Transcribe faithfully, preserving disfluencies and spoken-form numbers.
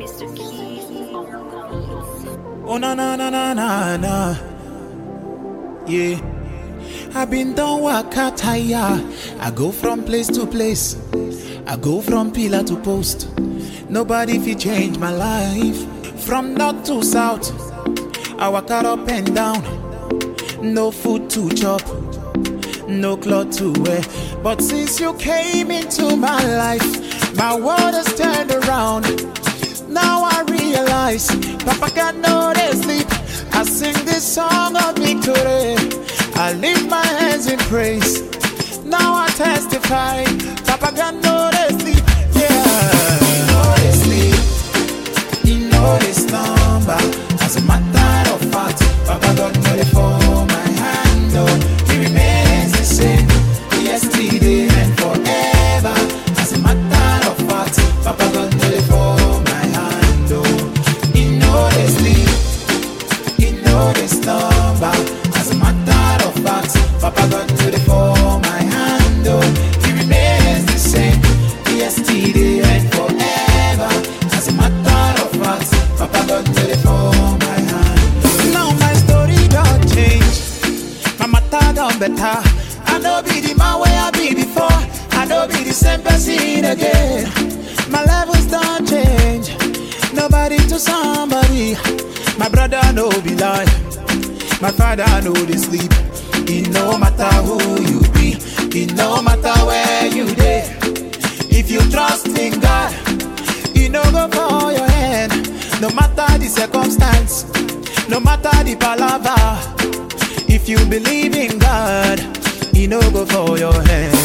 mister Keys on the Oh na na na na na na. Yeah. I've been done work out tire. I go from place to place. I go from pillar to post. Nobody fi change my life. From north to south, I walk out up and down. No food to chop, no cloth to wear. But since you came into my life, my world has turned around. Now I realize Papa got no sleep. I sing this song of victory. I lift my hands in praise. Now I testify Papa got no sleep. Yeah, he know they sleep, he know they slumber. As a matter of fact, Papa got no they for my hand. Oh, he remains the same, yesterday and forever. As a matter of fact, Papa got no they for my hand. Oh, he know they sleep, he know they slumber. As a matter of fact, Papa got no they for my hand. Oh, he remains the same, yesterday and forever. As a matter of fact, Papa got no they for my hand. Now my story don't change, my matter done better. I know be the man where I be before. I know be the same person again. My levels don't change. Nobody to somebody. My brother no be lie. My father know they sleep. It no matter who you be. It no matter where you dey. If you trust in God, it no go for your hand. No matter the circumstance, no matter the palaver. If you believe in God, he no go for your hand.